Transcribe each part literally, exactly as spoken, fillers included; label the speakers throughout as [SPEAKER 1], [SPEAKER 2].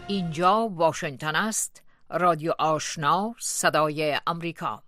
[SPEAKER 1] اینجا واشنگتن است. رادیو آشنا، صدای امریکا.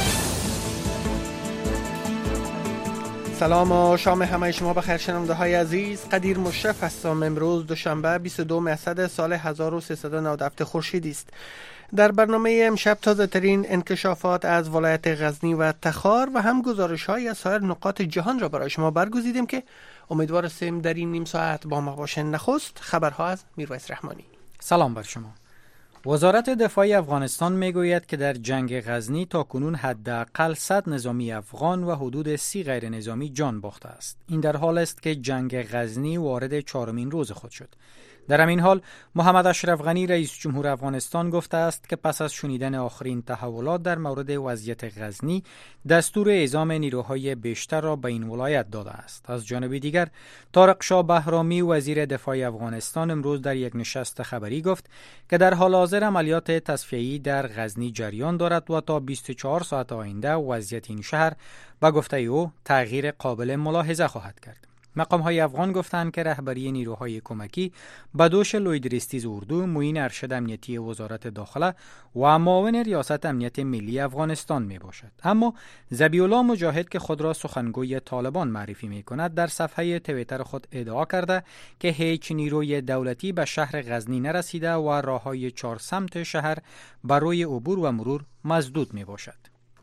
[SPEAKER 2] سلام و شام همه شما بخیر شنونده های عزیز. قدیر مشرف هستم. امروز دوشنبه بیست و دوم اسفند سال هزار و سیصد و نود و هفت خورشیدی است. در برنامه امشب تازه ترین انکشافات از ولایت غزنی و تخار و هم گزارش های از سایر نقاط جهان را برای شما برگزیدیم که امیدوار هستیم در این نیم ساعت با ما باشین. نخست خبرها از میرویس رحمانی.
[SPEAKER 3] سلام بر شما. وزارت دفاع افغانستان میگوید که در جنگ غزنی تا کنون حداقل صد نظامی افغان و حدود سی غیر نظامی جان باخته است. این در حال است که جنگ غزنی وارد چهارمین روز خود شد. در همین حال محمد اشرف غنی رئیس جمهور افغانستان گفته است که پس از شنیدن آخرین تحولات در مورد وضعیت غزنی دستور اعزام نیروهای بیشتر را به این ولایت داده است. از جانب دیگر طارق شاه بهرامی وزیر دفاع افغانستان امروز در یک نشست خبری گفت که در حال حاضر عملیات تصفیه‌ای در غزنی جریان دارد و تا بیست و چهار ساعت آینده وضعیت این شهر به گفته او تغییر قابل ملاحظه خواهد کرد. مقام‌های افغان گفتند که رهبری نیروهای کمکی به دوش لویدریستیز اردو معین ارشد امنیتی وزارت داخله و معاون ریاست امنیت ملی افغانستان می باشد. اما ذبیح‌الله مجاهد که خود را سخنگوی طالبان معرفی می کند در صفحه توییتر خود ادعا کرده که هیچ نیروی دولتی به شهر غزنی نرسیده و راه‌های چهار سمت شهر برای عبور و مرور مسدود می باشد.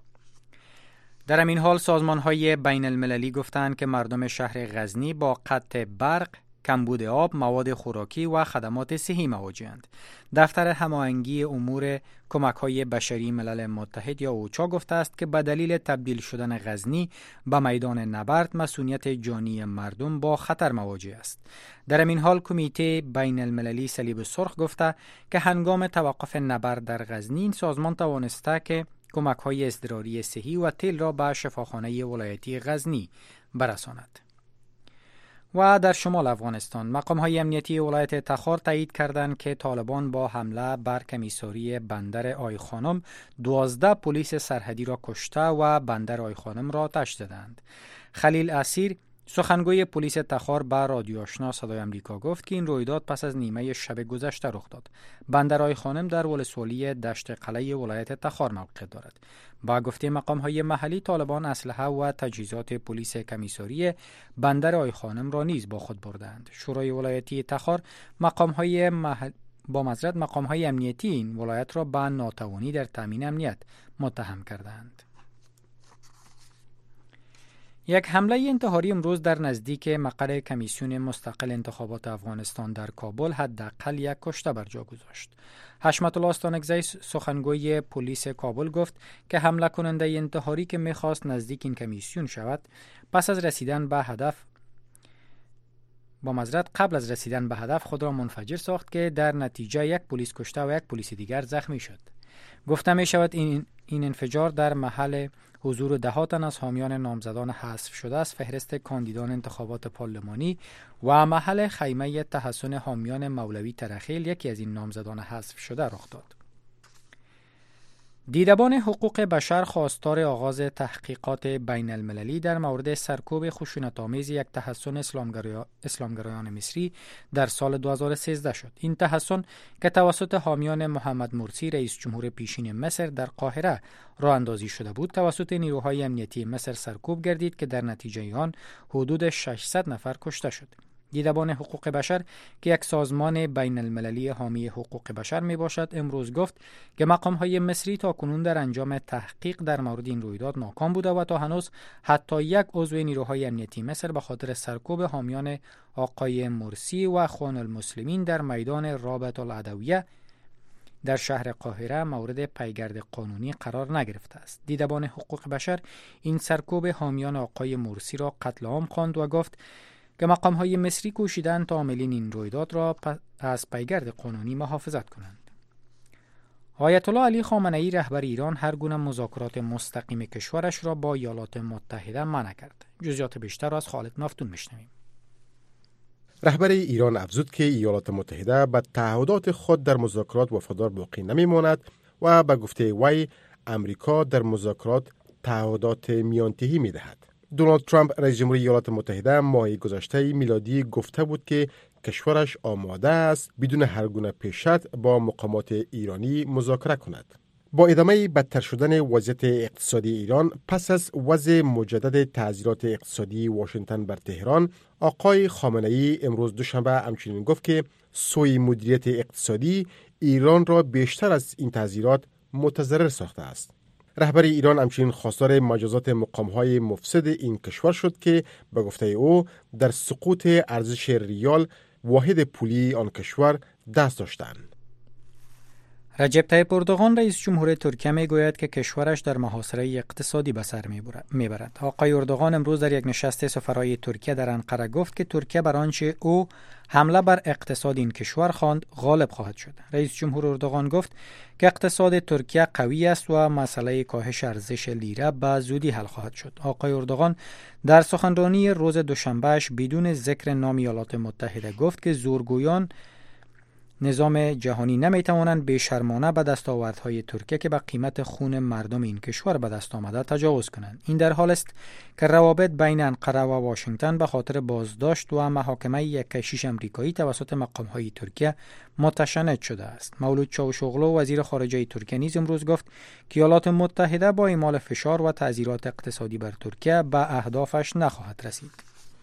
[SPEAKER 3] در همین حال سازمان‌های بین المللی گفتند که مردم شهر غزنی با قطع برق، کمبود آب، مواد خوراکی و خدمات صحی مواجه‌اند. دفتر هماهنگی امور کمک‌های بشری ملل متحد یا اوچا گفته است که به دلیل تبدیل شدن غزنی به میدان نبرد مسئولیت جانی مردم با خطر مواجه است. در همین حال کمیته بین المللی صلیب سرخ گفته که هنگام توقف نبرد در غزنی این سازمان توانسته که کمک‌های اضطراری صحی و تیل را به شفاخانه ولایتی غزنی برساند. و در شمال افغانستان مقام‌های امنیتی ولایت تخار تایید کردند که طالبان با حمله بر کمیساری بندر آی خانم دوازده پلیس سرحدی را کشته و بندر آی خانم را آتش زدند. خلیل اسیر سخنگوی پلیس تخار به رادیو آشنا صدای امریکا گفت که این رویداد پس از نیمه شب گذشته رخ داد. بندر آی خانم در ولسوالی دشت قلعه ولایت تخار موقع دارد. با گفته مقام‌های محلی طالبان اسلحه و تجهیزات پلیس کمیساری بندر آی خانم را نیز با خود بردند. شورای ولایتی تخار مقام‌های محل با معذرت مقام‌های امنیتی این ولایت را به ناتوانی در تامین امنیت متهم کردند. یک حمله انتحاری امروز در نزدیک مقر کمیسیون مستقل انتخابات افغانستان در کابل حداقل یک کشته بر جا گذاشت. حشمت الله استانکزی سخنگوی پلیس کابل گفت که حمله کننده انتحاری که می‌خواست نزدیک این کمیسیون شود پس از رسیدن به هدف با معذرت قبل از رسیدن به هدف خود را منفجر ساخت که در نتیجه یک پلیس کشته و یک پلیس دیگر زخمی شد. گفته می شود این این انفجار در محل حضور ده تن از حامیان نامزدان حذف شده از فهرست کاندیدان انتخابات پارلمانی و محل خیمه تحصن حامیان مولوی ترخیل یکی از این نامزدان حذف شده رخ داد. دیدبان حقوق بشر خواستار آغاز تحقیقات بین المللی در مورد سرکوب خشونت‌آمیز یک تحصن اسلامگرا... اسلامگرایان مصری در سال دو هزار و سیزده شد. این تحصن که توسط حامیان محمد مرسی رئیس جمهور پیشین مصر در قاهره راه اندازی شده بود توسط نیروهای امنیتی مصر سرکوب گردید که در نتیجه آن حدود ششصد نفر کشته شد. دیدبان حقوق بشر که یک سازمان بین المللی حامی حقوق بشر می باشد امروز گفت که مقام‌های مصری تا کنون در انجام تحقیق در مورد این رویداد ناکام بوده و تا هنوز حتی یک عضو نیروهای امنیتی مصر به خاطر سرکوب حامیان آقای مرسی و اخوان المسلمین در میدان رابط العدویه در شهر قاهره مورد پیگرد قانونی قرار نگرفته است. دیدبان حقوق بشر این سرکوب حامیان آقای مرسی را قتل عام خواند و گفت که مقام‌های مصری کوشیدند تا عاملین این رویداد را از پیگرد قانونی محافظت کنند. آیت الله علی خامنه‌ای رهبر ایران هر گونه مذاکرات مستقیم کشورش را با ایالات متحده منع کرد. جزئیات بیشتر را از خالد مفتون میشنویم.
[SPEAKER 4] رهبر ایران افزود که ایالات متحده به تعهدات خود در مذاکرات وفادار باقی نمی‌ماند و به گفته وی امریکا در مذاکرات تعهدات میانتهی می‌دهد. دونالد ترامپ رئیس جمهوری ایالات متحده ماه گذشته میلادی گفته بود که کشورش آماده است بدون هر گونه پیشرفت با مقامات ایرانی مذاکره کند. با ادامه بدتر شدن وضعیت اقتصادی ایران پس از وضع مجدد تعزیرات اقتصادی واشنگتن بر تهران، آقای خامنه‌ای امروز دوشنبه همچنین گفت که سوی مدیریت اقتصادی ایران را بیشتر از این تعزیرات متضرر ساخته است. رهبر ایران همچنین خواستار مجازات مقام‌های مفسد این کشور شد که به گفته او در سقوط ارزش ریال واحد پولی آن کشور دست داشتند.
[SPEAKER 3] رجب طیب اردوغان رئیس جمهور ترکیه می گوید که کشورش در محاصره اقتصادی به سر می برد. آقای اردوغان امروز در یک نشست سفرای ترکیه در انقره گفت که ترکیه بر آنچه او حمله بر اقتصاد این کشور خواند غالب خواهد شد. رئیس جمهور اردوغان گفت که اقتصاد ترکیه قوی است و مسئله کاهش ارزش لیره به زودی حل خواهد شد. آقای اردوغان در سخنرانی روز دوشنبهش بدون ذکر نام ایالات متحده گفت که زورگویان نظام جهانی نمیتوانند بی‌شرمانه به دستاوردهای ترکیه که به قیمت خون مردم این کشور به دست آمده تجاوز کنند. این در حال است که روابط بین انقره و واشنگتن به خاطر بازداشت و محاکمه یک کشیش امریکایی توسط مقام‌های ترکیه متشنج شده است. مولود چاوشوغلو وزیر خارجه ترکیه نیز امروز گفت که ایالات متحده با اعمال فشار و تعزیرات اقتصادی بر ترکیه به اهدافش نخواهد رسید.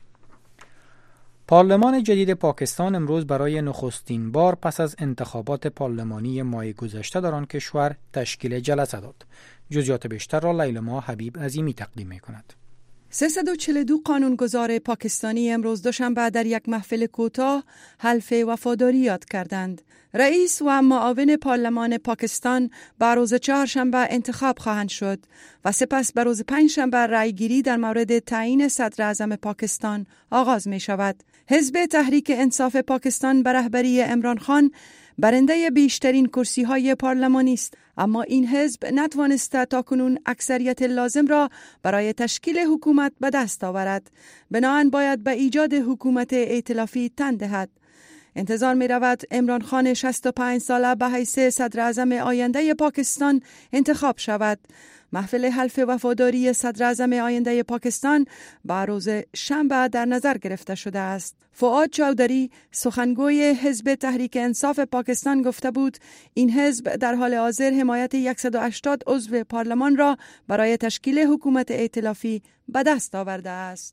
[SPEAKER 3] پارلمان جدید پاکستان امروز برای نخستین بار پس از انتخابات پارلمانی ماه گذشته در آن کشور تشکیل جلسه داد. جزئیات بیشتر را لیلما حبیب عظیمی تقدیم می‌کند.
[SPEAKER 5] سیصد و چهل و دو قانونگذار پاکستانی امروز دوشنبه در یک محفل کوتاه حلف وفاداری یاد کردند. رئیس و معاون پارلمان پاکستان به روز چهارشنبه انتخاب خواهند شد و سپس به روز پنجشنبه رأیگیری در مورد تعیین صدر اعظم پاکستان آغاز می شود. حزب تحریک انصاف پاکستان به رهبری عمران خان برنده بیشترین کرسی های پارلمانی است، اما این حزب نتوانسته تاکنون اکثریت لازم را برای تشکیل حکومت به دست آورد. بنابراین باید به ایجاد حکومت ائتلافی تن دهد. انتظار می رود عمران خان شصت و پنج ساله به حیث صدر اعظم آینده پاکستان انتخاب شود. محفل حلف وفاداری صدر اعظم آینده پاکستان با روز شنبه در نظر گرفته شده است. فؤاد چودری سخنگوی حزب تحریک انصاف پاکستان گفته بود این حزب در حال حاضر حمایت صد و هشتاد عضو پارلمان را برای تشکیل حکومت ائتلافی به دست آورده است.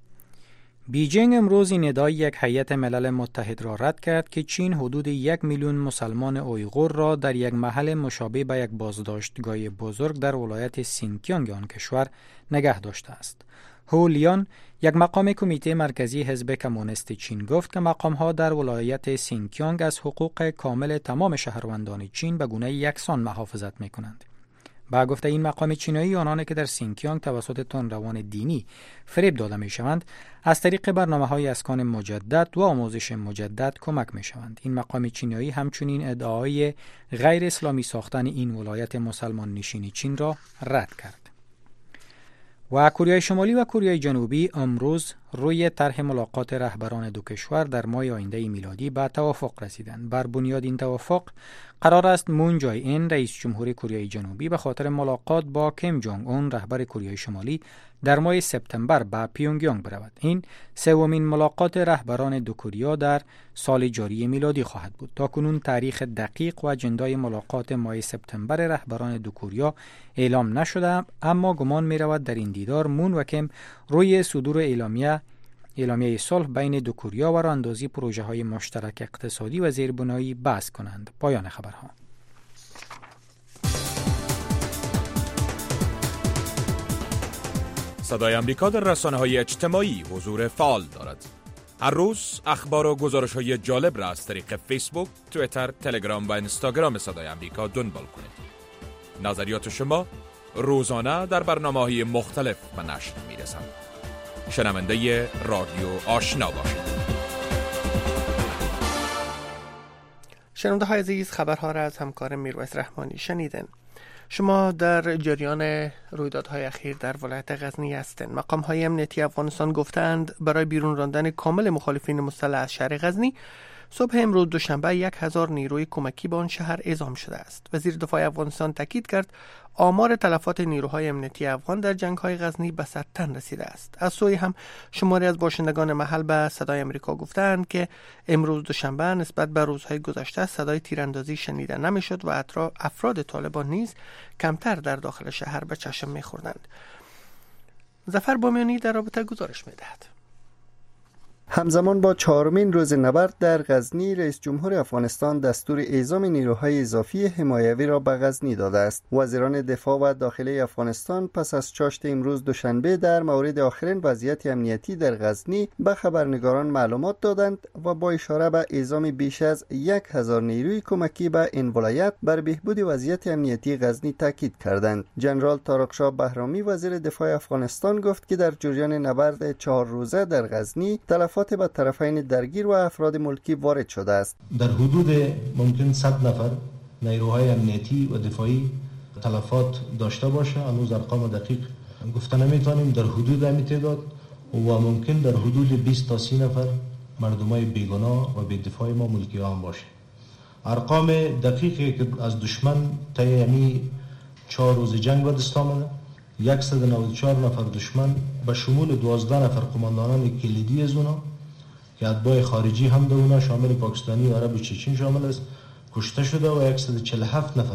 [SPEAKER 3] بیجینگ امروز این ادعای یک هیئت ملل متحد را رد کرد که چین حدود یک میلیون مسلمان اویغور را در یک محل مشابه به یک بازداشتگاه بزرگ در ولایت سینکیانگ آن کشور نگه داشته است. هو لیان یک مقام کمیته مرکزی حزب کمونیست چین گفت که مقام‌ها در ولایت سینکیانگ از حقوق کامل تمام شهروندان چین به گونه یکسان محافظت می‌کنند. با گفته این مقام چینایی آنانی که در سینکیانگ توسط تندروان دینی فریب داده می شوند از طریق برنامه‌های اسکان مجدد و آموزش مجدد کمک می شوند. این مقام چینایی همچنین ادعای غیر اسلامی ساختن این ولایت مسلمان نشین چین را رد کرد. و کره شمالی و کره جنوبی امروز روی طرح ملاقات رهبران دو کشور در ماه آینده میلادی به توافق رسیدند. بر بنیاد این توافق قرار است مون جای این رئیس جمهور کره جنوبی به خاطر ملاقات با کیم جونگ اون رهبر کره شمالی در ماه سپتامبر به پیونگیانگ برود. این سومین ملاقات رهبران دو کره در سال جاری میلادی خواهد بود. تاکنون تاریخ دقیق و اجندای ملاقات ماه سپتامبر رهبران دو کره اعلام نشده، اما گمان می رود در این دیدار مون و کیم روی صدور اعلامیه اعلامیه صلح بین دو کره و راهاندازی پروژه های مشترک اقتصادی و زیربنایی بحث کنند. پایان خبرها.
[SPEAKER 6] صدای امریکا در رسانه‌های اجتماعی حضور فعال دارد. هر روز اخبار و گزارش‌های جالب را از طریق فیسبوک، توییتر، تلگرام و اینستاگرام صدای امریکا دنبال کنید. نظریات شما روزانه در برنامه‌های مختلف به نشر می‌رسند. شنونده رادیو آشنا باشید.
[SPEAKER 2] شنونده های عزیز، خبرها را از همکار میرویس رحمانی شنیدن. شما در جریان رویدادهای اخیر در ولایت غزنی هستند. مقام‌های امنیتی افغانستان گفتند برای بیرون راندن کامل مخالفین مسلح از شهر غزنی صبح امروز دوشنبه یک هزار نیروی کمکی به آن شهر اعزام شده است. وزیر دفاع افغانستان تاکید کرد آمار تلفات نیروهای امنیتی افغان در جنگ‌های غزنی به صد تن رسیده است. از سوی هم شماری از باشندگان محل به صدای آمریکا گفتند که امروز دوشنبه نسبت به روزهای گذشته صدای تیراندازی شنیده نمی‌شد و افراد طالبان نیز کمتر در داخل شهر به چشم می‌خوردند. ظفر بامیانی در رابطه گزارش می‌دهد.
[SPEAKER 7] همزمان با چهارمین روز نبرد در غزنی، رئیس جمهور افغانستان دستور اعزام نیروهای اضافی حمایوی را به غزنی داده است. وزیران دفاع و داخلی افغانستان پس از چاشت امروز دوشنبه در مورد آخرین وضعیت امنیتی در غزنی به خبرنگاران معلومات دادند و با اشاره به اعزام بیش از یک هزار نیروی کمکی به این ولایت بر بهبود وضعیت امنیتی غزنی تاکید کردند. جنرال طارق بهرامی وزیر دفاع افغانستان گفت که در جریان نبرد چهار روزه در غزنی تلفات به طرفین درگیر و افراد ملکی وارد شده است.
[SPEAKER 8] در حدود ممکن صد نفر نیروهای امنیتی و دفاعی تلفات داشته باشه. هنوز ارقام دقیق گفته نمیتونیم، در حدود همین تعداد و ممکن در حدود بیست تا سی نفر مردمای بیگناه و بی‌دفاع ما ملکی هم باشه. ارقام دقیقی که از دشمن طی همین چهار روز جنگ به دست آمده، صد و نود و چهار نفر دشمن به شمول دوازده نفر قماندانان کلیدی از اونا که اتباع خارجی هم در اونا شامل پاکستانی و عرب چچن شامل است کشته شده و صد و چهل و هفت نفر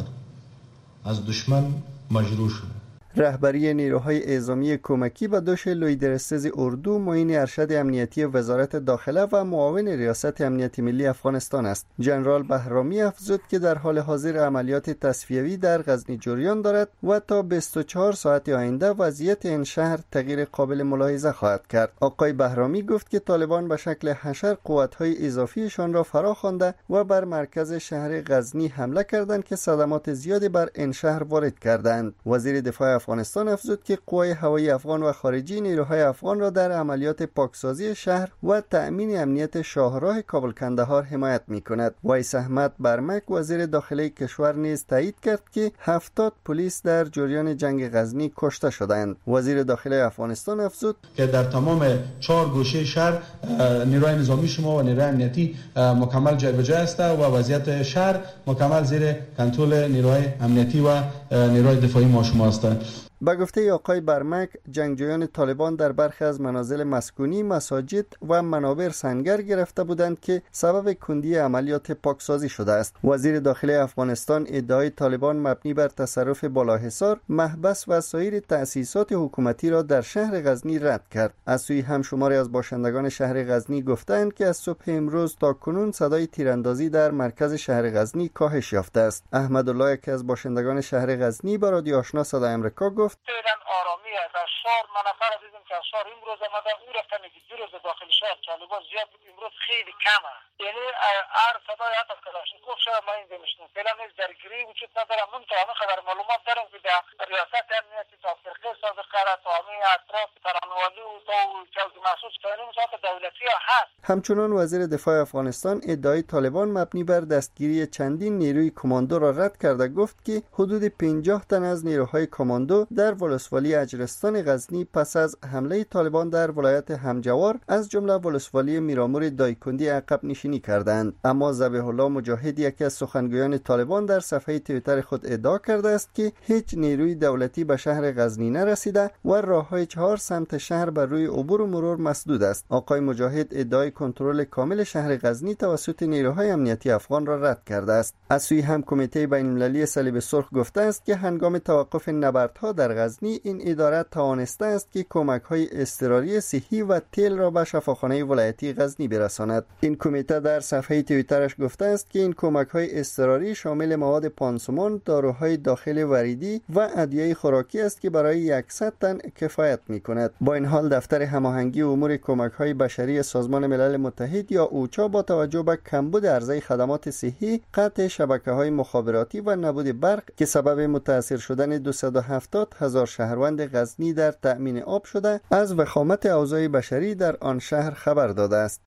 [SPEAKER 8] از دشمن مجروح شده.
[SPEAKER 7] رهبری نیروهای اعزامی کمکی به دوش لویدرستز اردو معین ارشد امنیتی وزارت داخله و معاون ریاست امنیت ملی افغانستان است. جنرال بهرامی افزود که در حال حاضر عملیات تصفیوی در غزنی جریان دارد و تا بیست و چهار ساعت آینده وضعیت این شهر تغییر قابل ملاحظه خواهد کرد. آقای بهرامی گفت که طالبان به شکل حشر قوت‌های اضافیشان را فرا خوانده و بر مرکز شهر غزنی حمله کردند که صدمات زیادی بر این شهر وارد کردند. وزیر دفاع افغانستان افزود که قوای هوایی افغان و خارجی نیروهای افغان را در عملیات پاکسازی شهر و تأمین امنیت شاهراه کابل کندهار حمایت می‌کند. ویس احمد برمک وزیر داخلی کشور نیز تایید کرد که هفتاد پلیس در جریان جنگ غزنی کشته شدند. وزیر داخلی افغانستان افزود
[SPEAKER 9] که در تمام چهار گوشه شهر نیروهای نظامی شما و نیروهای امنیتی مکمل جای به جای است و وضعیت شهر مکمل زیر کنترل نیروهای امنیتی و نیروهای دفاعی ما شما است.
[SPEAKER 7] با گفته آقای برمک، جنگجویان طالبان در برخی از منازل مسکونی، مساجد و منابر سنگر گرفته بودند که سبب کندی عملیات پاکسازی شده است. وزیر داخلی افغانستان ادعای طالبان مبنی بر تصرف بالاحصار، محبس و سایر تأسیسات حکومتی را در شهر غزنی رد کرد. از سوی هم شماری از باشندگان شهر غزنی گفتند که از صبح امروز تا کنون صدای تیراندازی در مرکز شهر غزنی کاهش یافته است. احمد الله یکی از باشندگان شهر غزنی با رادیو آشنا صدای آمریکا گفت
[SPEAKER 10] فعلا آرامی است. از شهر من نفر دیدم که از شهر امروز آمده او رفتن که دو روز داخل شهر طالبان زیاد بود، امروز خیلی کمه. یعنی هر صدای حتی کلاشینکوف شهر ما اینجا میشنم. فعلا نیز درگیری وجود ندارم. من تا همه خبر معلومات دارم که در ریاست امنیتی تا فرقه سابقه را تا همین اطراف ترانوالی و تا چوک محسوس کنیم ساعت دولتی ها هست.
[SPEAKER 7] همچنان وزیر دفاع افغانستان ادعای طالبان مبنی بر دستگیری چندین نیروی کماندو را رد کرده گفت که حدود پنجاه تن از نیروهای کماندو در ولسوالی اجرستان غزنی پس از حمله طالبان در ولایت همجوار از جمله ولسوالی میرامور دایکندی عقب نشینی کردند. اما ذبیح الله مجاهد یکی از سخنگویان طالبان در صفحه توییتر خود ادعا کرده است که هیچ نیروی دولتی به شهر غزنی نرسیده و راههای چهار سمت شهر بر روی عبور و مرور مسدود است. آقای مجاهد ادعای کنترل کامل شهر غزنی توسط نیروهای امنیتی افغان را رد کرده است. از سوی هم کمیته بین‌المللی صلیب سرخ گفته است که هنگام توقف نبردها در غزنی این اداره توانسته است که کمک‌های اضطراری صحی و تیل را به شفاخانه ولایتی غزنی برساند. این کمیته در صفحه توییترش گفته است که این کمک‌های اضطراری شامل مواد پانسمان، داروهای داخل وریدی و ادویه خوراکی است که برای صد تن کفایت می‌کند. با این حال دفتر هماهنگی امور کمک‌های بشری سازمان ملل متحد یا اوچا با توجه به کمبود عرضه خدمات صحی، قطع شبکه‌های مخابراتی و نبود برق که سبب متاثر شدن دویست و هفتاد هزار شهروند غزنی در تأمین آب شده، از وخامت اوضاع بشری در آن شهر خبر داده است.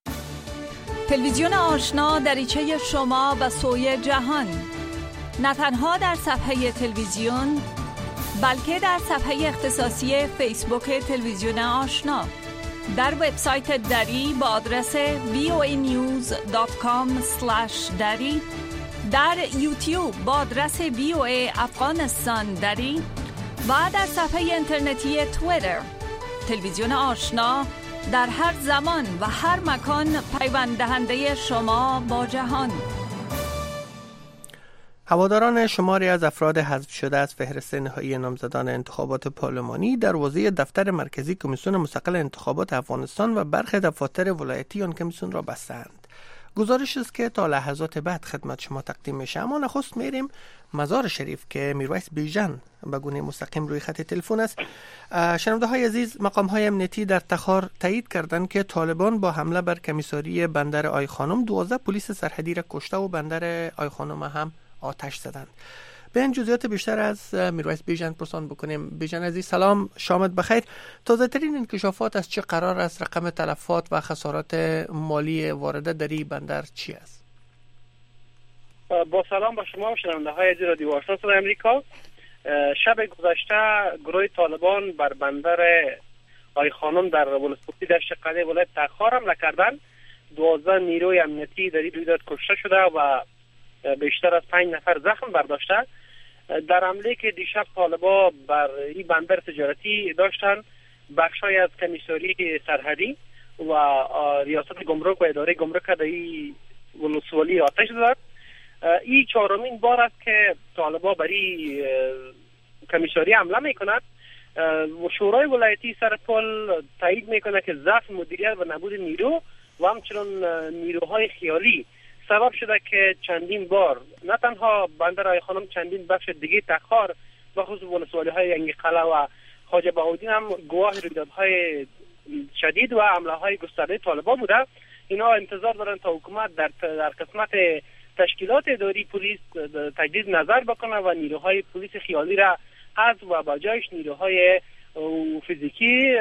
[SPEAKER 11] تلویزیون آشنا دریچه شما به سوی جهان، نه تنها در صفحه تلویزیون بلکه در صفحه اختصاصی فیسبوک تلویزیون آشنا. در وبسایت دری با آدرس وی او ای نیوز دات کام اسلش دری، در یوتیوب با آدرس وی او ای افغانستان دری و در صفحه اینترنتی توییتر. تلویزیون آشنا در هر زمان و هر مکان پیوند دهنده شما با جهان.
[SPEAKER 2] هواداران شماری از افراد حذف شده از فهرست نهایی نامزدان انتخابات پارلمانی دروازه دفتر مرکزی کمیسیون مستقل انتخابات افغانستان و برخی دفاتر ولایتی آن کمیسیون را بستند. گزارش است که تا لحظات بعد خدمت شما تقدیم میشه. اما نخست میریم مزار شریف که میرویس بیژن به گونه مستقیم روی خط تلفن است. شنونده های عزیز، مقام های امنیتی در تخار تایید کردند که طالبان با حمله بر کمیساری بندر آی خانم دوازده پلیس سرحدی را کشته و بندر آی خانم هم آتش زدند. به این جزئیات بیشتر از میرویس بیژن پرسان بکنیم. بیژن عزیز سلام، شامت بخیر. تازه ترین انکشافات از چه قرار است؟ رقم تلفات و خسارات مالی وارده در این بندر چی است؟
[SPEAKER 12] با سلام با شما شنونده های عزیز رادیو آشنا صدای امریکا. شب گذشته گروه طالبان بر بندر آی خانم در ولسوالی دشت قده ولایت تخار حمله کردند. دوازده نیروی امنیتی در این رویداد کشته شده و بیشتر از پنج نفر زخم برداشته. در حمله که دیشب طالبان بر این بندر تجارتی داشتن، بخشای از کمیساری سرحدی و ریاست گمرک و اداره گمرک در این ولسوالی آتش زد. این چهارمین بار است که طالبان بر این کمیساری حمله میکند. شورای ولایتی سر پل تایید میکنه که ضعف مدیریت و نبود نیرو و همچنین نیروهای خیالی سبب شده که چندین بار نه تنها بندر آی خانم، چندین بخش دیگه تخار و خصوص ولسوالی های ینگی قلعه و خواجه بهاءالدین هم گواه رویدادهای شدید و حمله های گسترده طالبان بوده. اینا انتظار دارن تا حکومت در در قسمت تشکیلات اداری پلیس تجدید نظر بکنه و نیروهای پلیس خیالی را حذف و با جایش نیروهای فیزیکی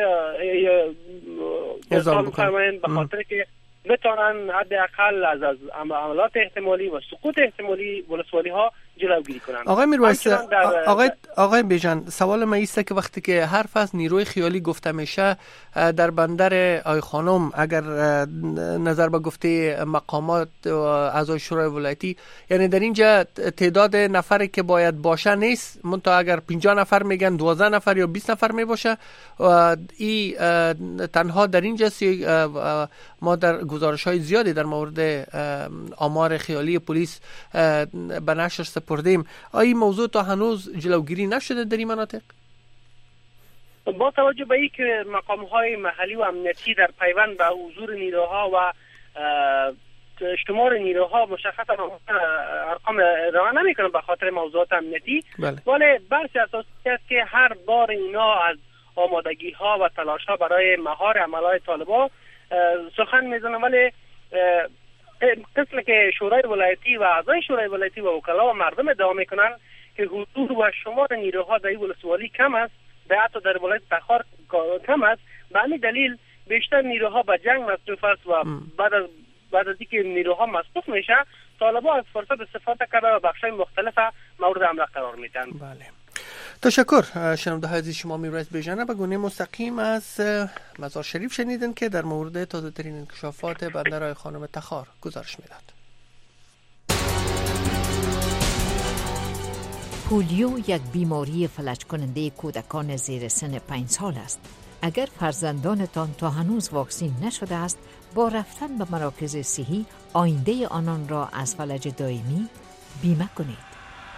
[SPEAKER 12] ارسال بکنن، به خاطر که بتونن حداقل از از عملات احتمالی و سقوط احتمالی ولسوالی ها جلوگیری کنن.
[SPEAKER 2] آقای میرویس، آقای آقای بیژن، سوال من ایسته که وقتی که حرف از نیروی خیالی گفته میشه در بندر آی خانم، اگر نظر به گفته مقامات و اعضای شورای ولایتی، یعنی در اینجا تعداد نفری که باید باشه نیست، منتها اگر پنجاه نفر میگن دوازده نفر یا بیست نفر میباشه و این تنها در اینجا ما در گزارش های زیادی در مورد آمار خیالی پلیس به نشر سپردیم. آیا موضوع تا هنوز جلوگیری نشده در این مناطق؟
[SPEAKER 12] با توجه به این که مقام های محلی و امنیتی در پیوند به حضور نیروها و شمار نیروها مشخصا ارقام ارائه نمیکنن به خاطر موضوعات امنیتی، ولی برسی اساسی است که هر بار اینا از آمادگی ها و تلاش ها برای مهار عملهای طالبان سخن میزنن، ولی قسم که شورای ولایتی و اعضای شورای ولایتی و وکلا و مردم ادعا میکنن که حضور و شمار نیروها در این ولسوالی کم است، در حتی در ولایت تخار کم است. به همین دلیل بیشتر نیروها به جنگ مصروف است و بعد از بعد از اینکه نیروها مصروف میشه، طالبان از فرصت استفاده کرده و بخشای مختلف مورد حمله قرار میدن.
[SPEAKER 2] بله، تشکر. شنونده های عزیز، شما میرویس بیژن به گونه مستقیم از مزار شریف شنیدن که در مورد تازه ترین انکشافات بندر آی خانم تخار گزارش میداد.
[SPEAKER 1] پولیو یک بیماری فلج کننده کودکان زیر سن پنج سال است. اگر فرزندانتان تا هنوز واکسین نشده است، با رفتن به مراکز صحی آینده آنان را از فلج دائمی بیمه کنید.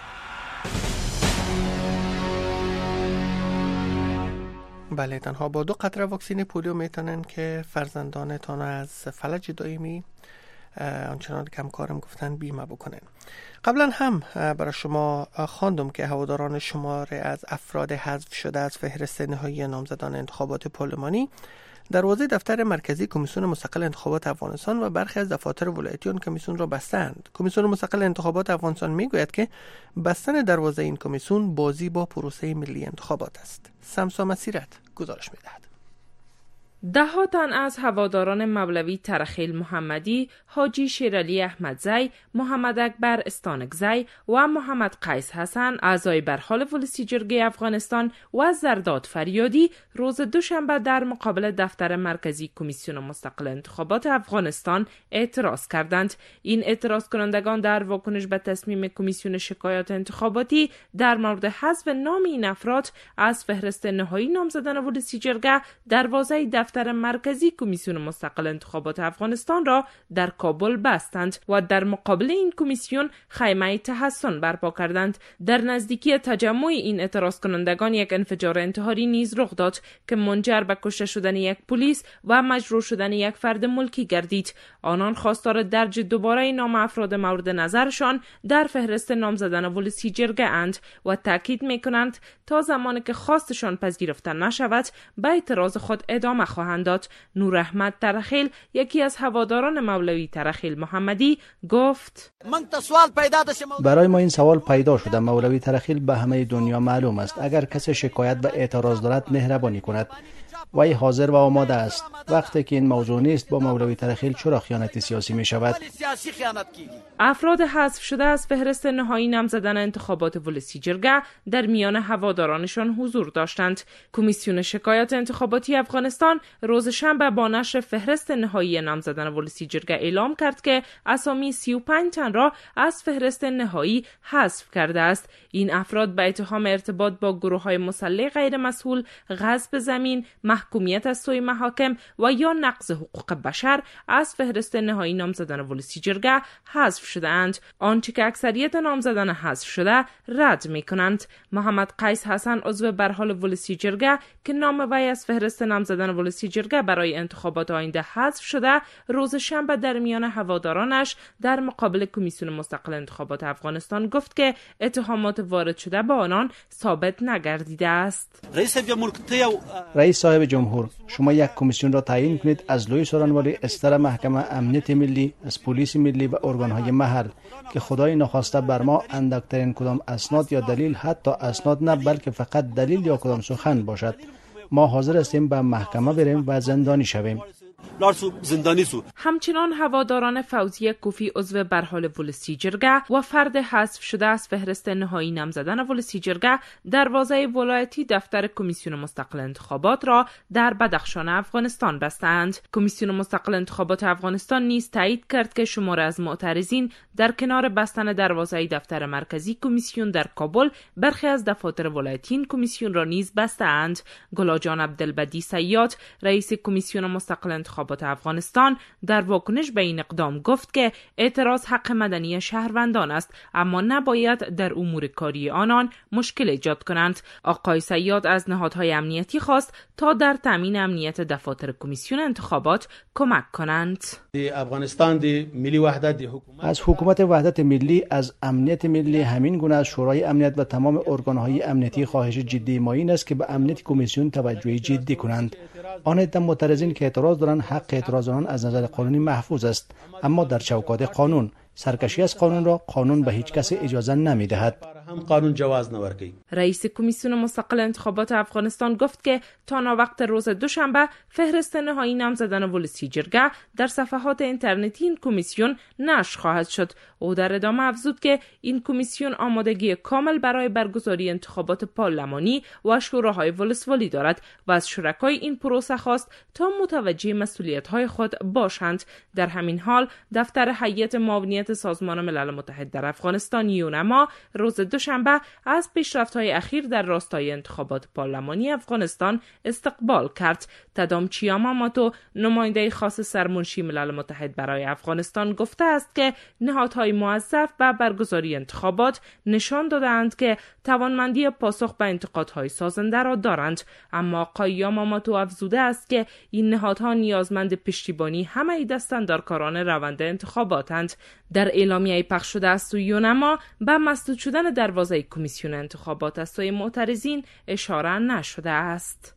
[SPEAKER 2] بله، تنها با دو قطره واکسین پولیو میتونن که فرزندانتان از فلج دائمی آنچنان کم کارم گفتن بیمه بکنن. قبلا هم برای شما خواندم که هواداران شماره از افراد حذف شده از فهرست نهایی نامزدان انتخابات پارلمانی دروازه دفتر مرکزی کمیسیون مستقل انتخابات افغانستان و برخی از دفاتر ولایتی آن کمیسیون را بستند. کمیسیون مستقل انتخابات افغانستان میگوید که بستن دروازه این کمیسیون بازی با پروسه ملی انتخابات است. سمسا مسیرت گزارش میدهد.
[SPEAKER 13] ده ها تن از هواداران مولوی ترخیل محمدی، حاجی شیرعلی احمدزی، محمد اکبر استانکزی و محمد قیس حسن اعضای برحال ولسی جرگه افغانستان و زرداد فریادی روز دوشنبه در مقابل دفتر مرکزی کمیسیون مستقل انتخابات افغانستان اعتراض کردند. این اعتراض کنندگان در واکنش به تصمیم کمیسیون شکایات انتخاباتی در مورد حذف نام این افراد از فهرست نهایی نامزدان ولسی جرگه دروازه دفتر مرکزی کمیسیون مستقل انتخابات افغانستان را در کابل بستند و در مقابل این کمیسیون خیمه تحصن برپا کردند. در نزدیکی تجمع این اعتراض کنندگان یک انفجار انتحاری نیز رخ داد که منجر به کشته شدن یک پلیس و مجروح شدن یک فرد ملکی گردید. آنان خواستار درج دوباره نام افراد مورد نظرشان در فهرست نامزدان ولسی جرگه اند و تاکید میکنند تا زمانی که خواستشان پذیرفته نشود به اعتراض خود ادامه خواهند داد. نور احمد ترخیل، یکی از هواداران مولوی ترخیل محمدی، گفت
[SPEAKER 14] برای ما این سوال پیدا شده. مولوی ترخیل به همه دنیا معلوم است. اگر کسی شکایت به اعتراض دارد مهربانی کند. وی حاضر و آماده است. وقتی که این موضوع نیست با مولوی ترخیل چرا خیانت سیاسی می شود؟
[SPEAKER 13] افراد حذف شده از فهرست نهایی نامزدان انتخابات ولسی جرگه در میان هوادارانشان حضور داشتند. کمیسیون شکایات انتخاباتی افغانستان روز شنبه با نشر فهرست نهایی نامزدان ولسی جرگه اعلام کرد که اسامی سی و پنج تن را از فهرست نهایی حذف کرده است. این افراد به اتهام ارتباط با گروه‌های مسلح غیر مسئول، غصب زمین، محکومیت از سوی محاکم و یا نقض حقوق بشر از فهرست نهایی نامزدان ولسی جرگه حذف شده‌اند. آنچه که اکثریت نامزدان حذف شده رد می‌کنند. محمد قیس حسن عضو برحال ولسی جرگه که نام وی از فهرست نامزدان ولسی جرگه برای انتخابات آینده حذف شده، روز شنبه در میان هوادارانش در مقابل کمیسیون مستقل انتخابات افغانستان گفت که اتهامات وارد شده به آنان ثابت نگردیده است.
[SPEAKER 14] رئیس صاحب جمهور، شما یک کمیسیون را تعیین کنید از لوی سورانوالی، استر محکمه امنیت ملی، از پلیس ملی و ارگان‌های محل که خدای نخواسته بر ما اندکترین کدام اسناد یا دلیل، حتی اسناد نه بلکه فقط دلیل یا کدام سخن باشد، ما حاضر هستیم به محکمه بریم و زندانی شویم.
[SPEAKER 13] همچنان هواداران فوزیه کوفی عضو برحال ولسی جرگه و فرد حذف شده از فهرست نهایی نامزدان ولسی جرگه دروازه ولایتی دفتر کمیسیون مستقل انتخابات را در بدخشان افغانستان بستند. کمیسیون مستقل انتخابات افغانستان نیز تایید کرد که شماره از معترضین در کنار بستن دروازه دفتر مرکزی کمیسیون در کابل برخی از دفاتر ولایتی کمیسیون را نیز بستند. گلاجان عبدالبدی سیاد، رئیس کمیسیون مستقل انتخابات افغانستان، در واکنش به این اقدام گفت که اعتراض حق مدنی شهروندان است، اما نباید در امور کاری آنان مشکل ایجاد کنند. آقای سیاد از نهادهای امنیتی خواست تا در تامین امنیت دفاتر کمیسیون انتخابات کمک کنند.
[SPEAKER 14] افغانستان دی ملی وحدت دی حکومت از حکومت وحدت ملی، از امنیت ملی، همین گونه از شورای امنیت و تمام ارگان‌های امنیتی خواهش جدی ما این است که به امنیت کمیسیون توجه جدی کنند. آن عده معترضین که اعتراض دارند، حق اعتراض آنان از نظر قانونی محفوظ است، اما در چوکات قانون. سرکشی از قانون را قانون به هیچ کس اجازه نمی‌دهد. هم قانون جواز نورکی.
[SPEAKER 13] رئیس کمیسیون مستقل انتخابات افغانستان گفت که تا وقت روز دوشنبه فهرست نهایی نامزدان ولسی جرگه در صفحات اینترنتی این کمیسیون نشر خواهد شد. او در ادامه افزود که این کمیسیون آمادگی کامل برای برگزاری انتخابات پارلمانی و شوراهای ولسوالی دارد و از شرکای این پروسه خواست تا متوجه مسئولیت‌های خود باشند. در همین حال دفتر هیئت معاونیت سازمان ملل متحد در افغانستان یونما روز دوشنبه از پیشرفت‌های اخیر در راستای انتخابات پارلمانی افغانستان استقبال کرد. تادامچی یاماماتو، نماینده خاص سرمنشی ملل متحد برای افغانستان، گفته است که نهادهای موظف به برگزاری انتخابات نشان دادند که توانمندی پاسخ به انتقادهای سازنده را دارند، اما آقای یاماماتو افزوده است که این نهادها نیازمند پشتیبانی همه دستاندارکاران روند انتخاباتند. در اعلامیه پخش شده از سوی یونما به مسدود شدن دروازه کمیسیون انتخابات از سوی معترضین اشاره نشده است.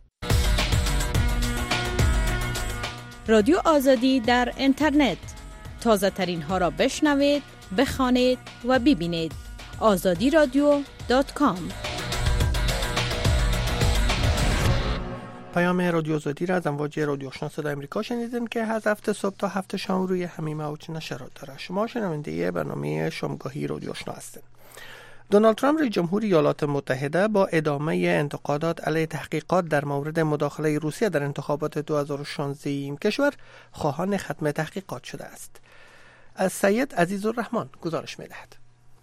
[SPEAKER 11] رادیو آزادی در اینترنت، تازه ترین ها را بشنوید، بخوانید و ببینید. آزادی رادیو دات کام.
[SPEAKER 2] پیام رادیو آزادی را از امواج رادیو آشنا صدای آمریکا شنیدین که از هفته صبح تا هفته شام روی همین موج نشرات داره. شما شنونده برنامه شامگاهی رادیو آشنا هستین. دونالد ترامپ رئیس جمهور ایالات متحده با ادامه انتقادات علیه تحقیقات در مورد مداخله روسیه در انتخابات دو هزار و شانزده این کشور خواهان ختم تحقیقات شده است. از سید عزیزالرحمن گزارش می‌دهد.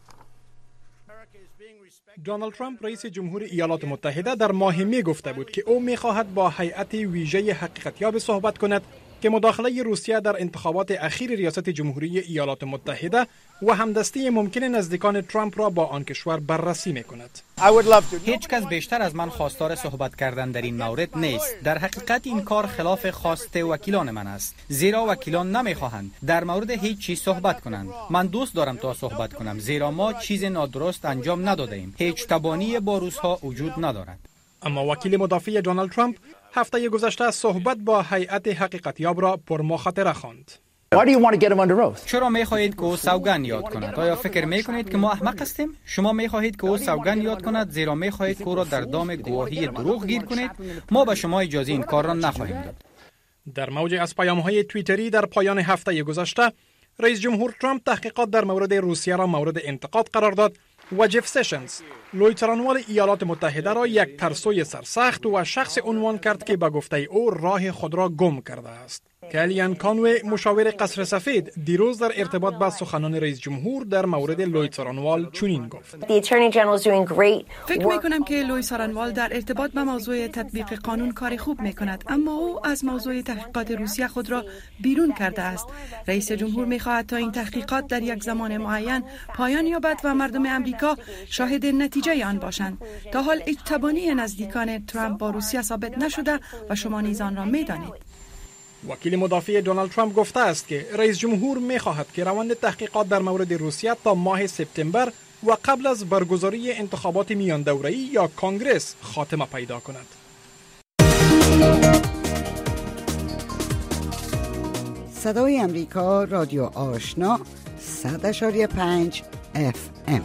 [SPEAKER 15] دونالد ترامپ رئیس جمهور ایالات متحده در ماه می گفته بود که او می‌خواهد با هیئت ویژه حقیقتیاب صحبت کند که مداخله روسیه در انتخابات اخیر ریاست جمهوری ایالات متحده و همدستی ممکن نزدیکان ترامپ را با آن کشور بررسی می‌کند.
[SPEAKER 3] هیچ کس بیشتر از من خواستار صحبت کردن در این مورد نیست. در حقیقت این کار خلاف خواست وکیلان من است، زیرا وکیلان نمی‌خواهند در مورد هیچ چیز صحبت کنند. من دوست دارم تا صحبت کنم، زیرا ما چیز نادرست انجام ندادیم. هیچ تبانی با روس‌ها وجود ندارد.
[SPEAKER 15] اما وکیل مدافع دونالد ترامپ هفته گذشته صحبت با هیئت حقیقتیاب را پرمخاطره خواند.
[SPEAKER 3] چرا می‌خواهید که او سوگند یاد کند؟ آیا فکر می‌کنید که ما احمق هستیم؟ شما می‌خواهید که او سوگند یاد کند زیرا می‌خواهید که او را در دام گواهی دروغ گیر کنید؟ ما به شما اجازه این کار را نخواهیم داد.
[SPEAKER 15] در موج از پیام‌های توییتری در پایان هفته گذشته، رئیس جمهور ترامپ تحقیقات در مورد روسیه را مورد انتقاد قرار داد و جف سشنز، لویترانوال ایالات متحده را یک ترسوی سرسخت و شخص عنوان کرد که به گفته او راه خود را گم کرده است. کلیان کانوی، مشاور قصر سفید، دیروز در ارتباط با سخنان رئیس جمهور در مورد لویس آرانوال چنین گفت:
[SPEAKER 5] فکر می کنم که لویس آرانوال در ارتباط با موضوع تطبیق قانون کار خوب می کند، اما او از موضوع تحقیقات روسیه خود را بیرون کرده است. رئیس جمهور می خواهد تا این تحقیقات در یک زمان معین پایان یابد و مردم امریکا شاهد نتیجه آن باشند. تا حال اجتبانی نزدیکان ترامپ با روسیه ثابت نشده و شما نیز آن را می دانید.
[SPEAKER 15] وکیل مدافع دونالد ترامپ گفته است که رئیس جمهور می خواهد که روند تحقیقات در مورد روسیه تا ماه سپتامبر و قبل از برگزاری انتخابات میان دوره‌ای یا کنگره خاتمه پیدا کند.
[SPEAKER 16] صدای امریکا، رادیو آشنا، صد اشاری پنج اف ام.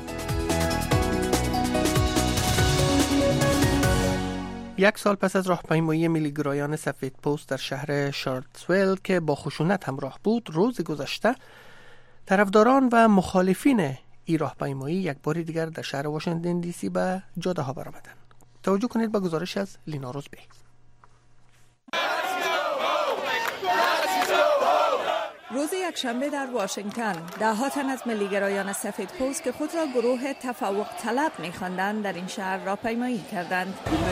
[SPEAKER 2] یک سال پس از راهپیمایی ملیگرایان سفید پوست در شهر شارلتسویل که با خشونت همراه بود، روز گذشته طرفداران و مخالفین این راهپیمایی یک بار دیگر در شهر واشنگتن دی سی به جاده ها برآمدند. توجه کنید به گزارش از لینا روزبی.
[SPEAKER 11] روز یکشنبه در واشنگتن ده‌ها تن از ملیگرایان سفید پوست که خود را گروه تفوق طلب می‌خواندند در این شهر راهپیمایی کردند.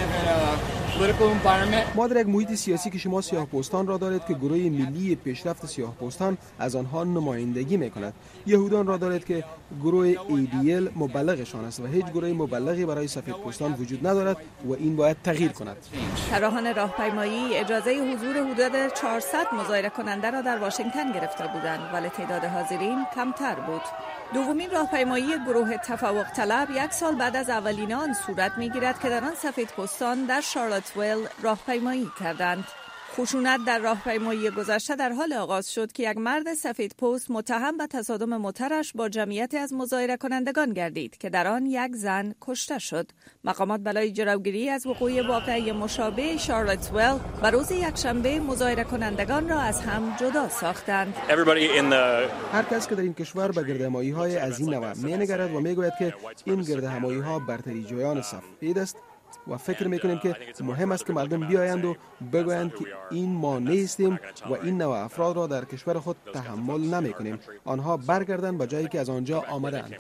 [SPEAKER 17] ما در یک محیط سیاسی که شما سیاه‌پوستان را دارید که گروه ملی پیشرفت سیاه‌پوستان از آنها نمایندگی می‌کند. یهودان را دارید که گروه ای دی ال مبلغشان است و هیچ گروه مبلغی برای سفیدپوستان وجود ندارد و این باید تغییر کند.
[SPEAKER 11] طراحان راهپیمایی اجازه حضور حدود چهارصد مظاهره کننده را در واشنگتن گرفته بودند، ولی تعداد حاضرین کمتر بود. دومین راهپیمایی گروه تفوق طلب یک سال بعد از اولین آن صورت می‌گیرد که در آن سفیدپوستان در شارلتسویل راهپیمایی کردند. خشونت در راهپیمایی گذشته در حال آغاز شد که یک مرد سفیدپوست متهم به تصادم موترش با جمعیتی از مظاهره کنندگان گردید که در آن یک زن کشته شد. مقامات برای جلوگیری از وقوع واقعه مشابه شارلتسویل به روز یکشنبه مظاهره کنندگان را از هم جدا ساختند.
[SPEAKER 17] هر کس که در این کشور به گردهمایی‌های از این نوع می‌نگرد و می‌گوید که این گردهمایی‌ها برتری جویان سفید است و فکر میکنیم که مهم است که مردم بیایند و بگویند که این ما نیستیم و این نوع افراد را در کشور خود تحمل نمیکنیم. آنها برگردند به جایی که از آنجا آمدند.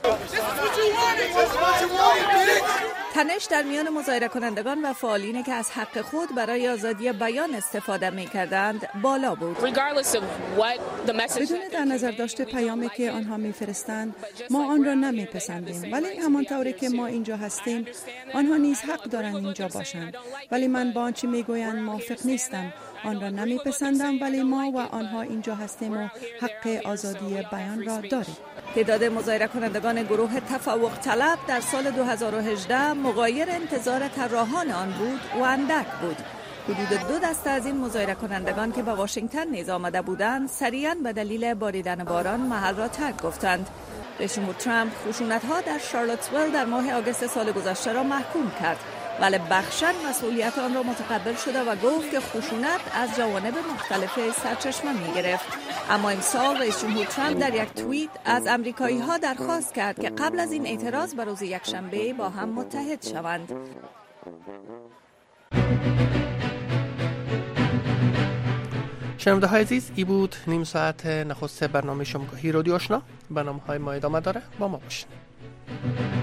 [SPEAKER 11] تنش در میان مظاهره کنندگان و فعالینی که از حق خود برای آزادی بیان استفاده می‌کردند بالا بود.
[SPEAKER 5] بدون در نظر داشته پیامی که آنها می‌فرستند، ما آن را نمی‌پسندیم، ولی همانطوری که ما اینجا هستیم، آنها نیز حق دارند اینجا باشند. ولی من با آنچه می‌گویند موافق نیستم. آن را نمی‌پسندم، ولی ما و آنها اینجا هستیم و حق آزادی بیان را داریم.
[SPEAKER 11] تعداد مظاهره کنندگان گروه تفوق طلب در سال دو هزار و هجده مغایر انتظار طراحان آن بود و اندک بود. حدود دو دسته از این مظاهره کنندگان که به واشنگتن نیز آمده بودند، سریعاً به دلیل باریدن باران محل را ترک گفتند. رئیس جمهور ترامپ خشونت‌ها در شارلتسویل در ماه آگوست سال گذشته را محکوم کرد.
[SPEAKER 18] ولی بخشن مسئولیت آن را متقبل شده و گفت که خشونت از جوانب مختلف سرچشمه می گرفت. اما امسال رئیس جمهور ترامپ در یک توییت از امریکایی ها درخواست کرد که قبل از این اعتراض به روز یکشنبه با هم متحد شوند.
[SPEAKER 2] شنونده های عزیز، ای بود نیم ساعت نخست برنامه شامگاهی رادیو آشنا. برنامه های ما ادامه داره، با ما باشین.